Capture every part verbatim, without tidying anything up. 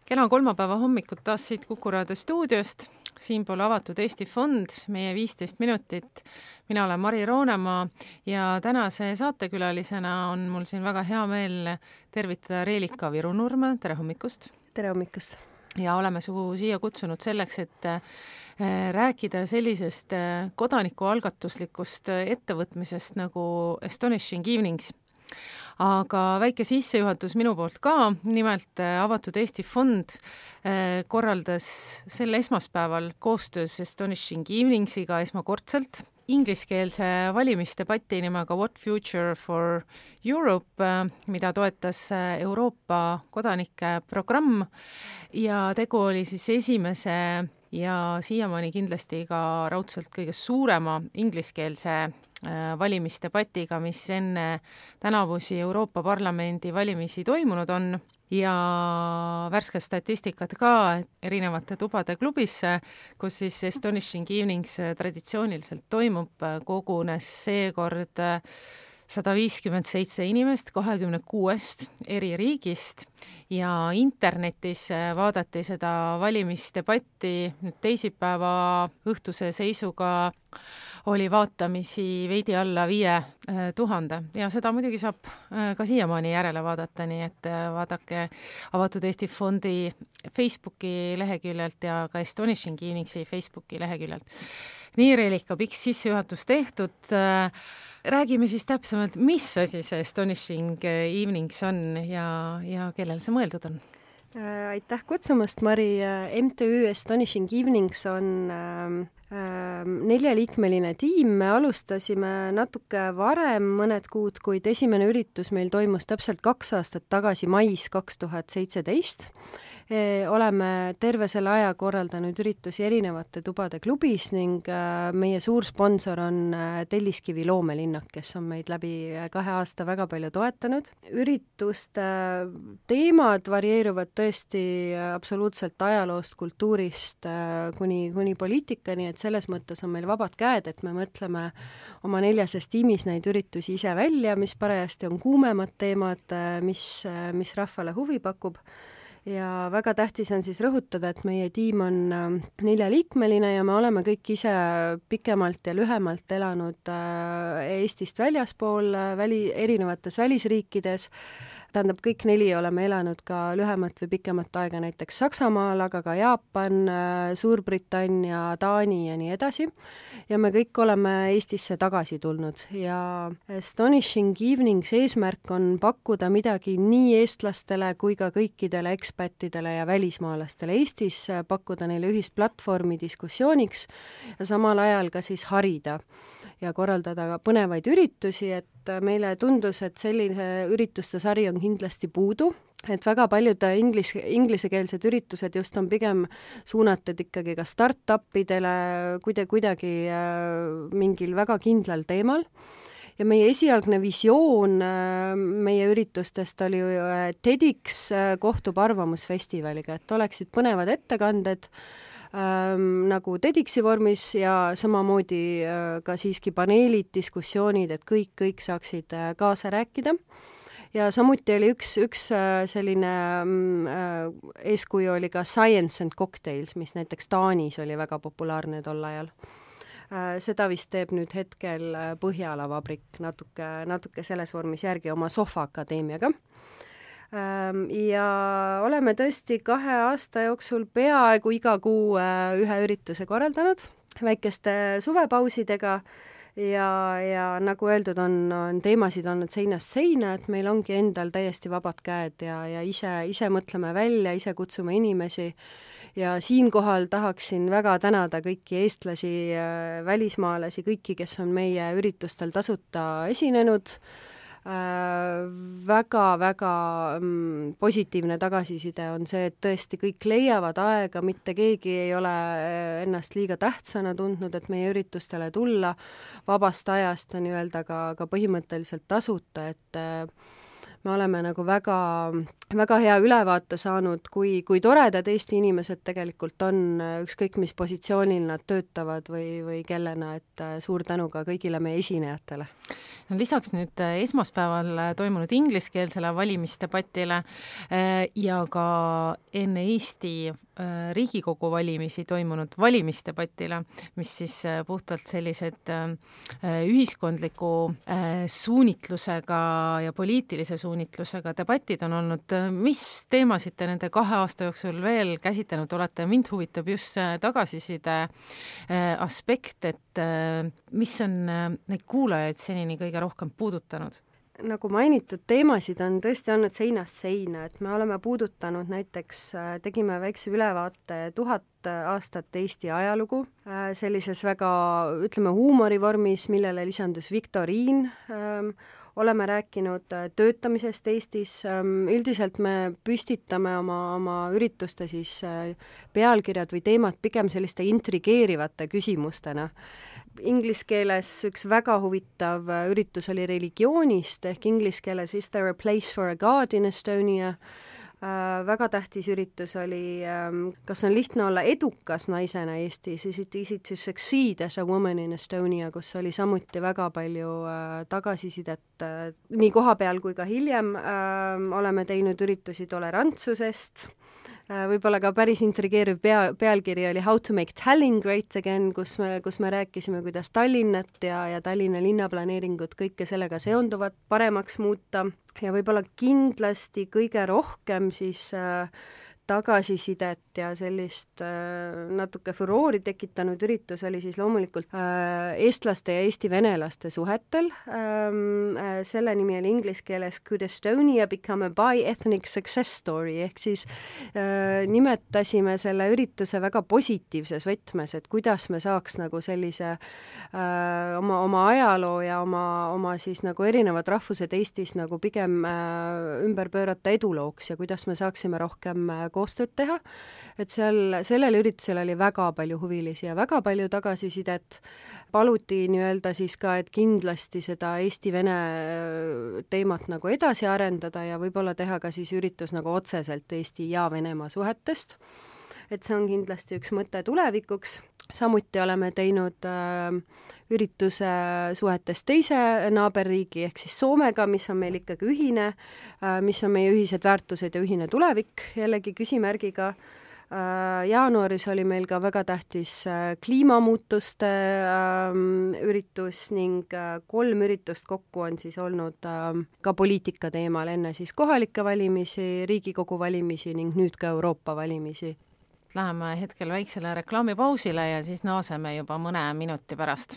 Kena kolmapäeva hommikut taas siit Kuku Raadio stuudiost. Siinpool avatud Eesti Fond, meie viisteist minutit. Mina olen Mari Roonemaa ja tänase saatekülalisena on mul siin väga hea meel tervitada Reelika Virunurme. Tere hommikust! Tere hommikust! Ja oleme su siia kutsunud selleks, et rääkida sellisest kodanikualgatuslikust ettevõtmisest nagu Astonishing Evenings. Aga väike sissejuhatus minu poolt ka, nimelt avatud Eesti Fond korraldas sel esmaspäeval koostöös Astonishing Eveningsiga esmakordselt ingliskeelse valimisdebati nimega What Future for Europe, mida toetas Euroopa kodanike programm ja tegu oli siis esimese ja siiamaani kindlasti ka raudselt kõige suurema ingliskeelse valimisdebatiga, mis enne tänavusi Euroopa Parlamendi valimisi toimunud on ja värske statistikat ka erinevate tubade klubisse, kus siis Astonishing Evenings traditsiooniliselt toimub, kogunes seekord sada viiskümmend seitse inimest kahekümne kuuest eri riigist ja internetis vaadati seda valimisdebatti nüüd teisipäeva õhtuse seisuga oli vaatamisi veidi alla viie tuhande ja seda muidugi saab ka siiamaani järele vaadata, nii et vaadake avatud Eesti Fondi Facebooki leheküljelt ja ka Astonishing Eveningsi Facebooki leheküljelt. Nii, Reelika, pikk sissejuhatus tehtud. Räägime siis täpsemalt, mis asi see Astonishing Evenings on ja, ja kellel see mõeldud on? Aitäh kutsumast, Mari. M T Ü Astonishing Evenings on äh, neljaliikmeline tiim. Me alustasime natuke varem mõned kuud, kuid esimene üritus meil toimus täpselt kaks aastat tagasi mais kaks tuhat seitseteist. E, oleme terve selle aja korraldanud üritusi erinevate tubade klubis ning äh, meie suur sponsor on äh, Telliskivi loomelinnak, kes on meid läbi kahe aasta väga palju toetanud. Ürituste äh, teemad varieeruvad tõesti absoluutselt ajaloost, kultuurist äh, kuni, kuni poliitikani, et selles mõttes on meil vabad käed, et me mõtleme oma neljases tiimis neid üritusi ise välja, mis parajasti on kuumemad teemad, äh, mis, äh, mis rahvale huvi pakub. Ja väga tähtis on siis rõhutada, et meie tiim on neljaliikmeline ja me oleme kõik ise pikemalt ja lühemalt elanud Eestist väljaspool, väli, erinevates välisriikides. Tähendab, kõik neli oleme elanud ka lühemat või pikemat aega näiteks Saksamaal, aga ka Jaapan, Suurbritannia, Taani ja nii edasi. Ja me kõik oleme Eestisse tagasi tulnud ja Astonishing Evenings eesmärk on pakkuda midagi nii eestlastele kui ka kõikidele ekspättidele ja välismaalastele Eestis, pakkuda neile ühist platvormi diskussiooniks ja samal ajal ka siis harida ja korraldada ka põnevaid üritusi, et meile tundus, et selline ürituste sari on kindlasti puudu, et väga paljud inglis, inglisekeelsed üritused just on pigem suunatud ikkagi ka start-upidele kuida, kuidagi mingil väga kindlal teemal. Ja meie esialgne visioon meie üritustest oli TEDx kohtub arvamusfestivaliga, et oleksid põnevad ettekanded ähm, nagu TEDxi vormis ja samamoodi äh, ka siiski paneelid, diskussioonid, et kõik, kõik saaksid äh, kaasa rääkida. Ja samuti oli üks, üks äh, selline äh, eeskuju oli ka Science and Cocktails, mis näiteks Taanis oli väga populaarne tol ajal. Seda vist teeb nüüd hetkel Põhjala vabrik natuke, natuke selles vormis järgi oma Sohva Akadeemiaga. Ja oleme tõesti kahe aasta jooksul peaaegu iga kuu ühe ürituse korraldanud, väikeste suvepausidega ja, ja nagu öeldud, on, on teemasid olnud seinast seina, et meil ongi endal täiesti vabad käed ja, ja ise, ise mõtleme välja, ise kutsume inimesi. Ja siinkohal tahaksin väga tänada kõiki eestlasi, välismaalasi, kõiki, kes on meie üritustel tasuta esinenud. Väga-väga positiivne tagasiside on see, et tõesti kõik leiavad aega, mitte keegi ei ole ennast liiga tähtsana tundnud, et meie üritustele tulla. Vabast ajast on öelda ka, ka põhimõtteliselt tasuta, et me oleme nagu väga väga hea ülevaate saanud, kui, kui toredad Eesti inimesed tegelikult on, ükskõik mis positsioonil nad töötavad või, või kellena, et suur tänu ka kõigile meie esinejatele. No, lisaks nüüd esmaspäeval toimunud ingliskeelsele valimisdebatile ja ka enne Eesti Riigikogu valimisi toimunud valimisdebatile, mis siis puhtalt sellised ühiskondliku suunitlusega ja poliitilise suunitlusega debatid on olnud. Mis teemasid te nende kahe aasta jooksul veel käsitlenud olete? Mind huvitab just tagasiside aspekt, et mis on neid kuulajaid senini kõige rohkem puudutanud? Nagu mainitud, teemasid on tõesti olnud seinast seina, et me oleme puudutanud näiteks, tegime väikse ülevaate tuhat aastat Eesti ajalugu, sellises väga, ütleme, huumorivormis, millele lisandus viktoriin, oleme rääkinud töötamisest Eestis, üldiselt me püstitame oma, oma ürituste siis pealkirjad või teemad pigem selliste intrigeerivate küsimustena. Inglise keeles üks väga huvitav üritus oli religioonist, ehk inglise keeles Is there a place for a God in Estonia? Äh, väga tähtis üritus oli, ähm, kas on lihtne olla edukas naisena Eestis, is it easy to succeed as a woman in Estonia, kus oli samuti väga palju äh, tagasisidet äh, nii koha peal kui ka hiljem. Äh, oleme teinud üritusi tolerantsusest, võib-olla ka päris intrigeeriv pea, pealkiri oli How to make Tallinn great again, kus me, kus me rääkisime, kuidas Tallinnat ja, ja Tallinna linnaplaneeringut kõike sellega seonduvat paremaks muuta ja võib-olla kindlasti kõige rohkem siis äh, tagasisidet ja sellist äh, natuke furoori tekitanud üritus oli siis loomulikult äh, eestlaste ja eesti-venelaste suhetel. Ähm, äh, selle nimi oli inglise keeles Could Estonia become a bi-ethnic success story, ehk siis äh, nimetasime selle ürituse väga positiivses võtmes, et kuidas me saaks nagu sellise äh, oma, oma ajaloo ja oma, oma siis nagu erinevad rahvused Eestis nagu pigem äh, ümber pöörata edulooks ja kuidas me saaksime rohkem äh, koostööd teha, et seal, sellel üritusel oli väga palju huvilisi ja väga palju tagasisidet. Paluti nii-öelda siis ka, et kindlasti seda Eesti-Vene teemat nagu edasi arendada ja võib-olla teha ka siis üritus nagu otseselt Eesti ja Venemaa suhetest. Et see on kindlasti üks mõte tulevikuks. Samuti oleme teinud äh, ürituse suhetes teise naaberriigi ehk siis Soomega, mis on meil ikkagi ühine, äh, mis on meie ühised väärtused ja ühine tulevik, jällegi küsimärgiga. Äh, jaanuaris oli meil ka väga tähtis äh, kliimamuutuste äh, üritus ning äh, kolm üritust kokku on siis olnud äh, ka poliitika teemal, enne siis kohalikke valimisi, Riigikogu valimisi ning nüüd ka Euroopa valimisi. Läheme hetkel väiksele reklaamipausile ja siis naaseme juba mõne minuti pärast.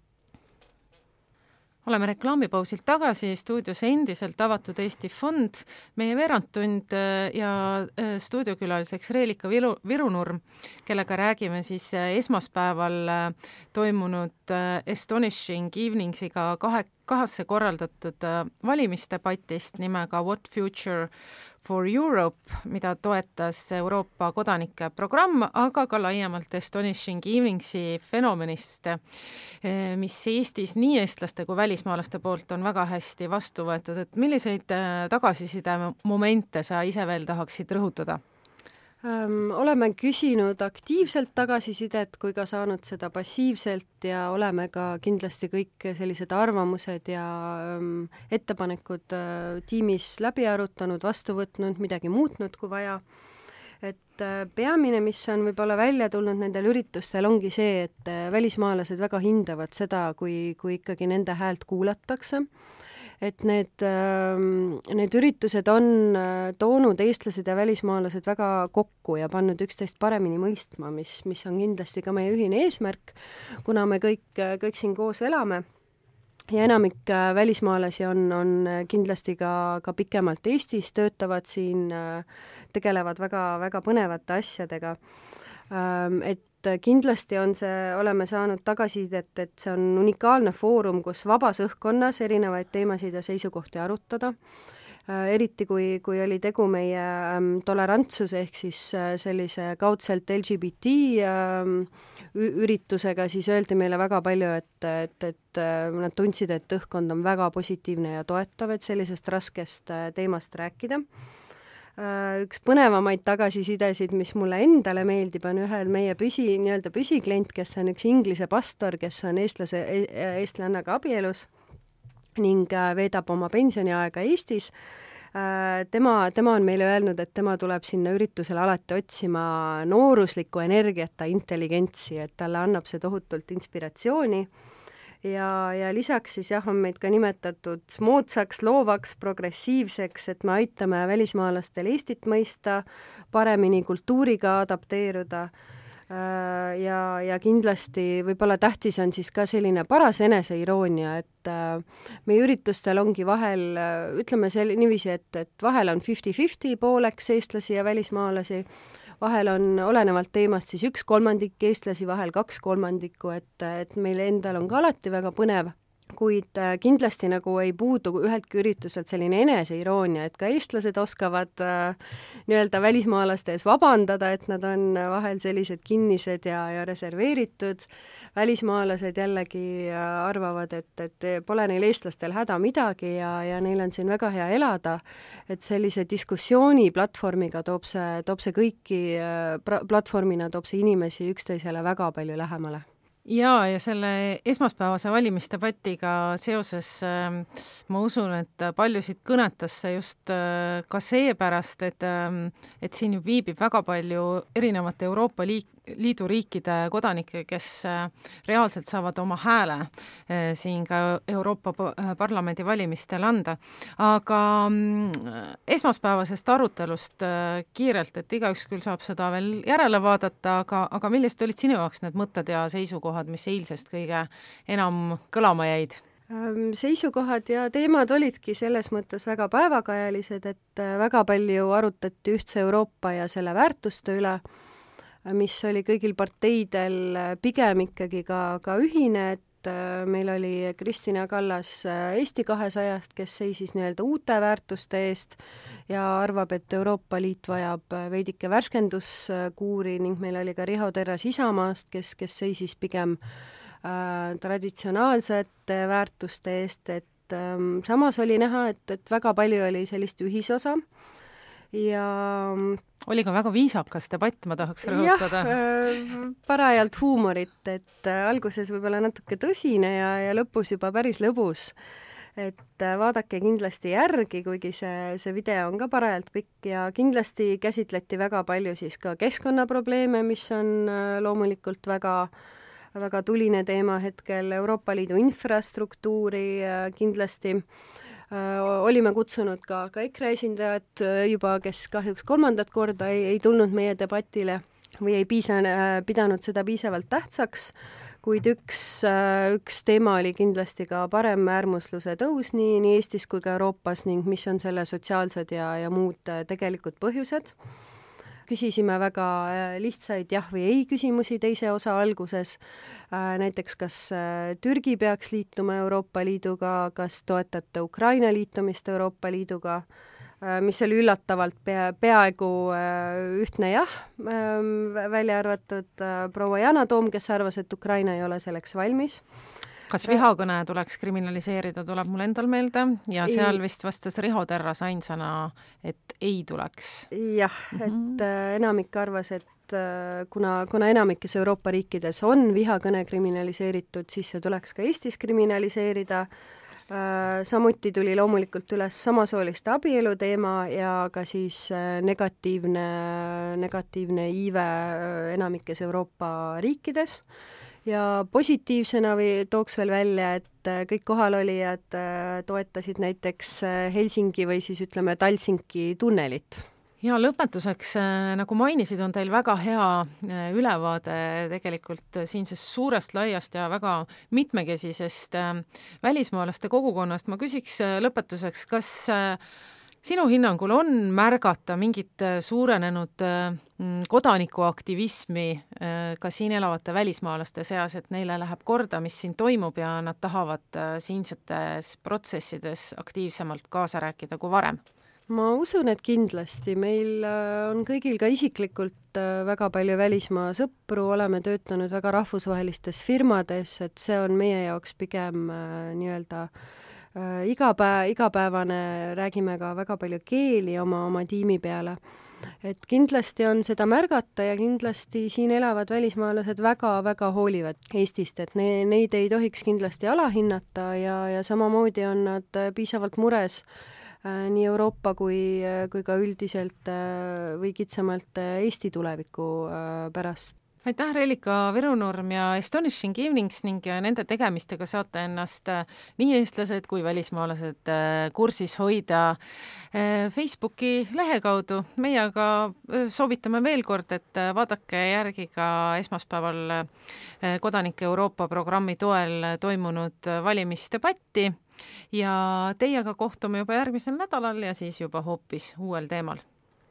Oleme reklaamipausilt tagasi, stuudios endiselt avatud Eesti Fond, meie veerandtund ja stuudiokülaliseks Reelika Viru, Virunurm, kellega räägime siis esmaspäeval toimunud Astonishing Eveningsiga kahe, kahasse korraldatud valimisdebatist nimega What Future for Europe, mida toetas Euroopa kodanike programm, aga ka laiemalt Astonishing Eveningsi fenomenist, mis Eestis nii eestlaste kui välismaalaste poolt on väga hästi vastu võetud. Et milliseid tagasiside momente sa ise veel tahaksid rõhutada? Ähm, oleme küsinud aktiivselt tagasisidet kui ka saanud seda passiivselt ja oleme ka kindlasti kõik sellised arvamused ja ähm, ettepanekud äh, tiimis läbi arutanud, vastu võtnud, midagi muutnud, kui vaja. Et äh, peamine, mis on võib-olla välja tulnud nendel üritustel, ongi see, et äh, välismaalased väga hindavad seda, kui, kui ikkagi nende häält kuulatakse. Et need, need üritused on toonud eestlased ja välismaalased väga kokku ja pannud üksteist paremini mõistma, mis, mis on kindlasti ka meie ühine eesmärk, kuna me kõik, kõik siin koos elame. Ja enamik välismaalasi on, on kindlasti ka, ka pikemalt Eestis, töötavad siin, tegelevad väga, väga põnevate asjadega. Et kindlasti on see, oleme saanud tagasisidet, et see on unikaalne foorum, kus vabas õhkkonnas erinevaid teemasid ja seisukohti arutada. Eriti kui, kui oli tegu meie tolerantsuse ehk siis sellise kaudselt L G B T üritusega, siis öeldi meile väga palju, et, et, et nad tundsid, et õhkkond on väga positiivne ja toetav, et sellisest raskest teemast rääkida. üks põnevamaid tagasisidesid, mis mulle endale meeldib, on ühel meie püsi, nii-öelda püsiklient, kes on üks Inglise pastor, kes on eestlase, eestlannaga abielus ning veedab oma pensioniaega Eestis. Tema, tema on meile öelnud, et tema tuleb sinna üritusele alati otsima nooruslikku energiata intelligentsi, et talle annab see tohutult inspiratsiooni. Ja, ja lisaks siis jah, on meid ka nimetatud moodsaks, loovaks, progressiivseks, et me aitame välismaalastel Eestit mõista, paremini kultuuriga adapteeruda ja, ja kindlasti võib-olla tähtis on siis ka selline paras eneseiroonia, et meie üritustel ongi vahel, ütleme sel-, niiviisi, et, et vahel on fifty fifty pooleks eestlasi ja välismaalasi, vahel on olenevalt teemast siis üks kolmandik eestlasi, vahel kaks kolmandikku, et, et meil endal on ka alati väga põnev, kuid kindlasti nagu ei puudu üheltki ürituselt selline eneseiroonia, et ka eestlased oskavad äh, nii-öelda välismaalaste ees vabandada, et nad on vahel sellised kinnised ja, ja reserveeritud. Välismaalased jällegi arvavad, et, et pole neil eestlastel häda midagi ja, ja neil on siin väga hea elada, et sellise diskussiooni platvormiga toob see, toob see kõiki, platvormina toob see inimesi üksteisele väga palju lähemale. Jaa, ja selle esmaspäevase valimisdebatiga seoses äh, ma usun, et paljusid kõnetas see just äh, ka seepärast, et, äh, et siin ju viibib väga palju erinevate Euroopa liik- Liidu riikide kodanikke, kes reaalselt saavad oma hääle siin ka Euroopa Parlamendi valimistel anda. Aga esmaspäevasest arutelust kiirelt, et igaüks küll saab seda veel järele vaadata, aga, aga millised olid sinu jaoks need mõtted ja seisukohad, mis eilsest kõige enam kõlama jäid? Seisukohad ja teemad olidki selles mõttes väga päevakajalised, et väga palju arutati ühtse Euroopa ja selle väärtuste üle, mis oli kõigil parteidel pigem ikkagi ka, ka ühine, et meil oli Kristina Kallas Eesti kahesajast, kes seisis nii-öelda uute väärtuste eest ja arvab, et Euroopa Liit vajab veidike värskenduskuuri ning meil oli ka Riho Terras Isamaast, kes, kes seisis pigem äh, traditsionaalsete väärtuste eest, et äh, samas oli näha, et, et väga palju oli sellist ühisosa ja oli ka väga viisakas debatt, ma tahaks rõhutada. Jah, parajalt huumorit, et alguses võib-olla natuke tõsine ja, ja lõpus juba päris lõbus. Et vaadake kindlasti järgi, kuigi see, see video on ka parajalt pikk ja kindlasti käsitleti väga palju siis ka keskkonnaprobleeme, mis on loomulikult väga väga tuline teema hetkel, Euroopa Liidu infrastruktuuri kindlasti. Olime kutsunud ka, ka EKRE esindajad juba, kes kahjuks kolmandat korda ei, ei tulnud meie debatile või ei piisa, pidanud seda piisavalt tähtsaks, kuid üks, üks teema oli kindlasti ka paremäärmusluse tõus nii, nii Eestis kui ka Euroopas ning mis on selle sotsiaalsed ja, ja muud tegelikud põhjused. Küsisime väga lihtsaid jah või ei küsimusi teise osa alguses, näiteks kas Türgi peaks liituma Euroopa Liiduga, kas toetate Ukraina liitumist Euroopa Liiduga, mis oli üllatavalt pea, peaaegu ühtne jah, välja arvatud proua Yana Toom, kes arvas, et Ukraina ei ole selleks valmis. Kas vihakõne tuleks kriminaliseerida, tuleb mul endal meelde ja seal vist vastas Riho Terras ainsana, et ei tuleks. Jah, et enamik arvas, et kuna, kuna enamikes Euroopa riikides on vihakõne kriminaliseeritud, siis see tuleks ka Eestis kriminaliseerida. Samuti tuli loomulikult üles samasooliste abielu teema ja ka siis negatiivne, negatiivne iive enamikes Euroopa riikides. Ja positiivsena või tooks veel välja, et kõik kohalolijad toetasid näiteks Helsingi või siis ütleme Talsinki tunnelit. Ja lõpetuseks, nagu mainisid, on teil väga hea ülevaade tegelikult siinsest suurest, laiast ja väga mitmekesisest välismaalaste kogukonnast. Ma küsiks lõpetuseks, kas sinu hinnangul on märgata mingit suurenenud kodanikuaktivismi ka siin elavate välismaalaste seas, et neile läheb korda, mis siin toimub ja nad tahavad siinsetes protsessides aktiivsemalt kaasa rääkida kui varem? Ma usun, et kindlasti. Meil on kõigil ka isiklikult väga palju välismaa sõpru, oleme töötanud väga rahvusvahelistes firmades, et see on meie jaoks pigem nii-öelda igapäev, igapäevane, räägime ka väga palju keeli oma, oma tiimi peale. Et kindlasti on seda märgata ja kindlasti siin elavad välismaalased väga-väga hoolivad Eestist, et ne, neid ei tohiks kindlasti alahinnata ja, ja samamoodi on nad piisavalt mures äh, nii Euroopa kui, kui ka üldiselt äh, või kitsamalt Eesti tuleviku äh, pärast. Aitäh, Reelika Virunurm ja Astonishing Evenings ning nende tegemistega saate ennast nii eestlased kui välismaalased kursis hoida Facebooki lehe kaudu. Meie aga soovitame veel kord, et vaadake järgi ka esmaspäeval Kodanike Euroopa programmi toel toimunud valimisdebatti ja teiega kohtume juba järgmisel nädalal ja siis juba hoopis uuel teemal.